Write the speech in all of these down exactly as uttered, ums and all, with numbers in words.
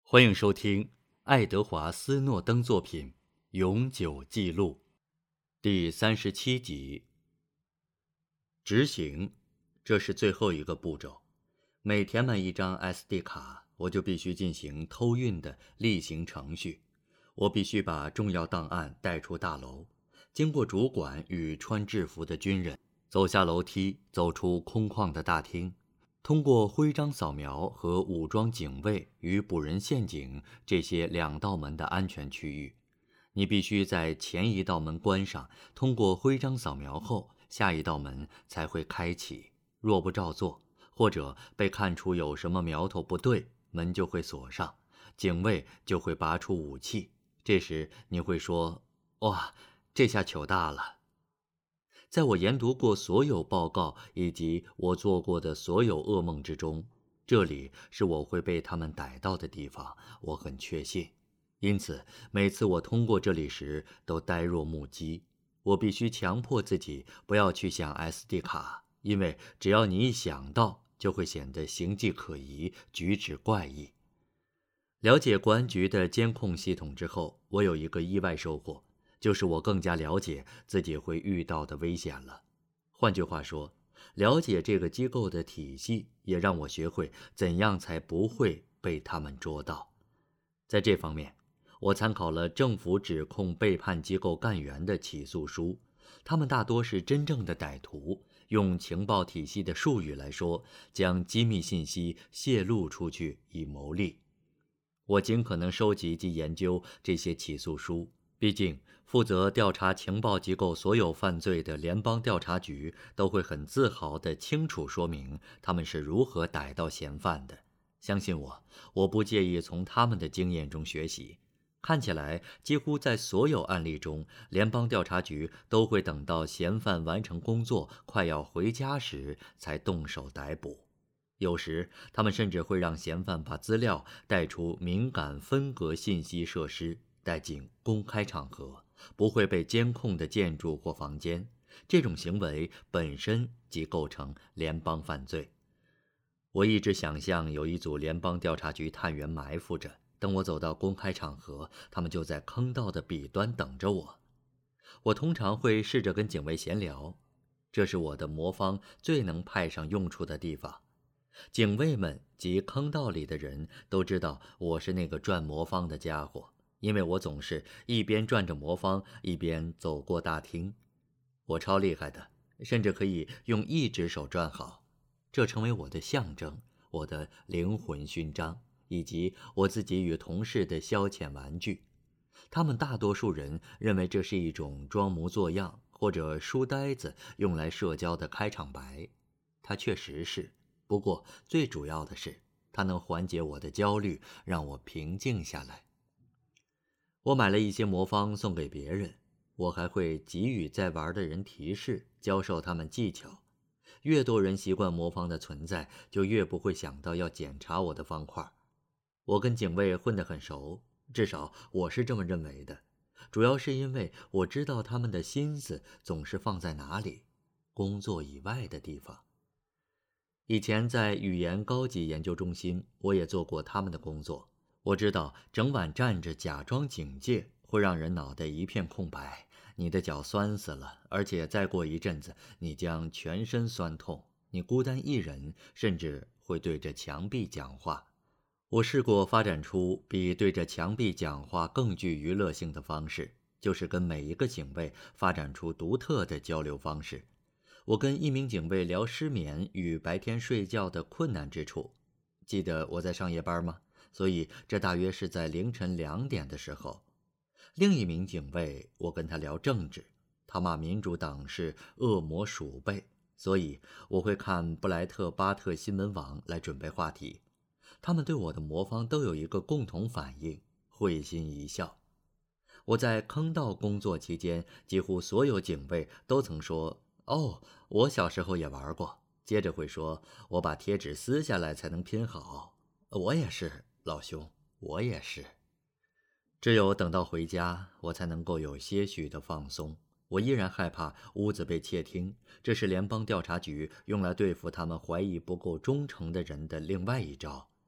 欢迎收听爱德华·斯诺登作品《永久记录》第三十七集。执行，这是最后一个步骤。每填满一张 S D 卡，我就必须进行偷运的例行程序。我必须把重要档案带出大楼，经过主管与穿制服的军人，走下楼梯，走出空旷的大厅，通过徽章扫描和武装警卫与捕人陷阱这些两道门的安全区域。你必须在前一道门关上，通过徽章扫描后，下一道门才会开启。若不照做，或者被看出有什么苗头不对，门就会锁上，警卫就会拔出武器。这时你会说：哇，这下糗大了。在我研读过所有报告以及我做过的所有噩梦之中，这里是我会被他们逮到的地方，我很确信。因此每次我通过这里时都呆若木鸡。我必须强迫自己不要去想 S D 卡，因为只要你一想到，就会显得形迹可疑，举止怪异。了解国安局的监控系统之后，我有一个意外收获，就是我更加了解自己会遇到的危险了。换句话说，了解这个机构的体系，也让我学会怎样才不会被他们捉到。在这方面，我参考了政府指控背叛机构干员的起诉书，他们大多是真正的歹徒，用情报体系的术语来说，将机密信息泄露出去以牟利。我尽可能收集及研究这些起诉书，毕竟负责调查情报机构所有犯罪的联邦调查局都会很自豪地清楚说明他们是如何逮到嫌犯的。相信我，我不介意从他们的经验中学习。看起来几乎在所有案例中，联邦调查局都会等到嫌犯完成工作快要回家时才动手逮捕。有时他们甚至会让嫌犯把资料带出敏感分隔信息设施，带进公开场合，不会被监控的建筑或房间。这种行为本身即构成联邦犯罪。我一直想象有一组联邦调查局探员埋伏着，等我走到公开场合，他们就在坑道的彼端等着我。我通常会试着跟警卫闲聊，这是我的魔方最能派上用处的地方。警卫们及坑道里的人都知道我是那个转魔方的家伙，因为我总是一边转着魔方一边走过大厅。我超厉害的，甚至可以用一只手转好，这成为我的象征，我的灵魂勋章，以及我自己与同事的消遣玩具。他们大多数人认为这是一种装模作样或者书呆子用来社交的开场白，它确实是。不过最主要的是，它能缓解我的焦虑，让我平静下来。我买了一些魔方送给别人，我还会给予在玩的人提示，教授他们技巧。越多人习惯魔方的存在，就越不会想到要检查我的方块。我跟警卫混得很熟，至少我是这么认为的，主要是因为我知道他们的心思总是放在哪里，工作以外的地方。以前在语言高级研究中心，我也做过他们的工作。我知道整晚站着假装警戒会让人脑袋一片空白，你的脚酸死了，而且再过一阵子你将全身酸痛，你孤单一人，甚至会对着墙壁讲话。我试过发展出比对着墙壁讲话更具娱乐性的方式，就是跟每一个警卫发展出独特的交流方式。我跟一名警卫聊失眠与白天睡觉的困难之处。记得我在上夜班吗？所以这大约是在凌晨两点的时候。另一名警卫，我跟他聊政治，他骂民主党是恶魔鼠辈，所以我会看布莱特巴特新闻网来准备话题。他们对我的魔方都有一个共同反应，会心一笑。我在坑道工作期间，几乎所有警卫都曾说，哦，我小时候也玩过，接着会说，我把贴纸撕下来才能拼好。我也是，老兄，我也是。只有等到回家，我才能够有些许的放松。我依然害怕屋子被窃听，这是联邦调查局用来对付他们怀疑不够忠诚的人的另外一招。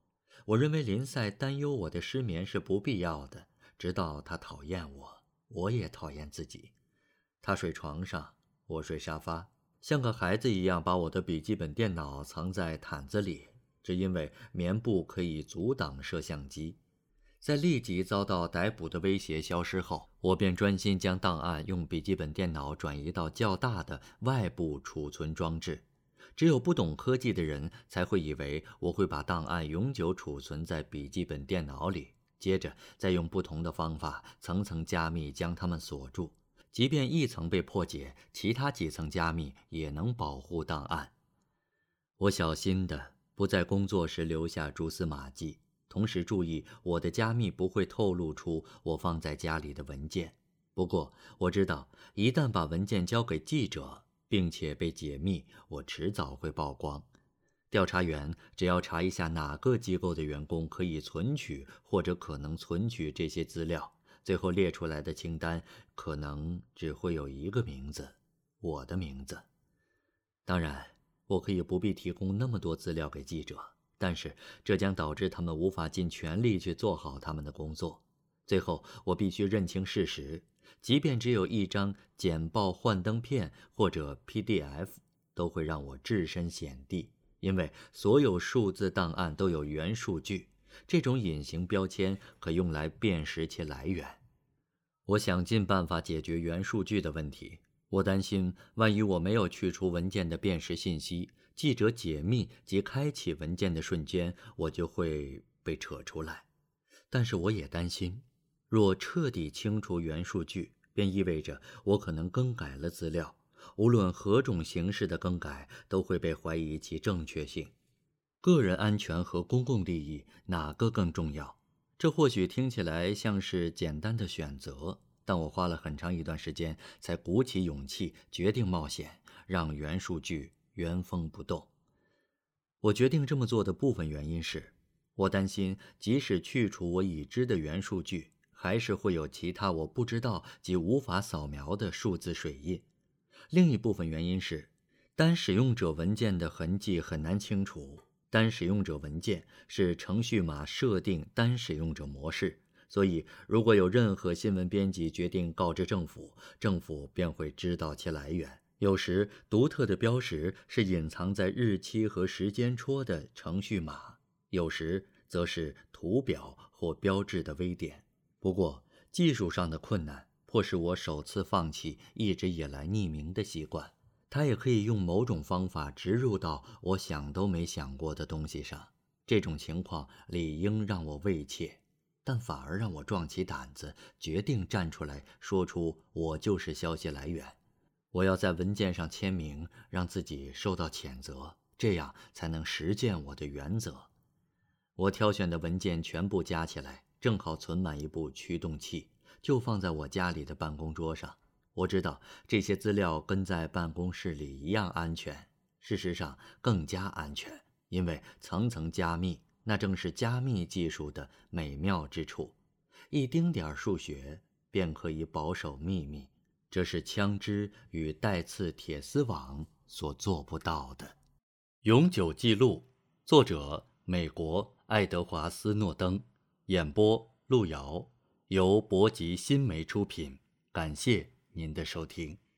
我认为林赛担忧我的失眠是不必要的，直到他讨厌我，我也讨厌自己。他睡床上，我睡沙发，像个孩子一样把我的笔记本电脑藏在毯子里，只因为棉布可以阻挡摄像机。在立即遭到逮捕的威胁消失后，我便专心将档案用笔记本电脑转移到较大的外部储存装置。只有不懂科技的人才会以为我会把档案永久储存在笔记本电脑里，接着再用不同的方法层层加密将它们锁住。即便一层被破解，其他几层加密也能保护档案。我小心地不在工作时留下蛛丝马迹，同时注意我的加密不会透露出我放在家里的文件。不过我知道，一旦把文件交给记者，并且被解密，我迟早会曝光。调查员只要查一下哪个机构的员工可以存取或者可能存取这些资料，最后列出来的清单可能只会有一个名字，我的名字。当然，我可以不必提供那么多资料给记者，但是这将导致他们无法尽全力去做好他们的工作。最后，我必须认清事实，即便只有一张简报幻灯片或者 P D F， 都会让我置身险地，因为所有数字档案都有原数据，这种隐形标签可用来辨识其来源。我想尽办法解决原数据的问题。我担心，万一我没有去除文件的辨识信息，记者解密及开启文件的瞬间，我就会被扯出来。但是我也担心，若彻底清除原数据，便意味着我可能更改了资料，无论何种形式的更改都会被怀疑其正确性。个人安全和公共利益，哪个更重要？这或许听起来像是简单的选择，但我花了很长一段时间才鼓起勇气决定冒险，让原数据原封不动。我决定这么做的部分原因是，我担心即使去除我已知的原数据，还是会有其他我不知道及无法扫描的数字水印。另一部分原因是，单使用者文件的痕迹很难清除。单使用者文件是程序码设定单使用者模式，所以如果有任何新闻编辑决定告知政府，政府便会知道其来源。有时独特的标识是隐藏在日期和时间戳的程序码，有时则是图表或标志的微点。不过技术上的困难迫使我首次放弃一直以来匿名的习惯。它也可以用某种方法植入到我想都没想过的东西上，这种情况理应让我畏怯，但反而让我壮起胆子，决定站出来说出我就是消息来源。我要在文件上签名，让自己受到谴责，这样才能实践我的原则。我挑选的文件全部加起来，正好存满一部驱动器，就放在我家里的办公桌上。我知道这些资料跟在办公室里一样安全，事实上更加安全，因为层层加密，那正是加密技术的美妙之处。一丁点数学便可以保守秘密，这是枪支与带刺铁丝网所做不到的。永久记录，作者美国爱德华斯诺登，演播路遥，由博吉新媒出品，感谢您的收听。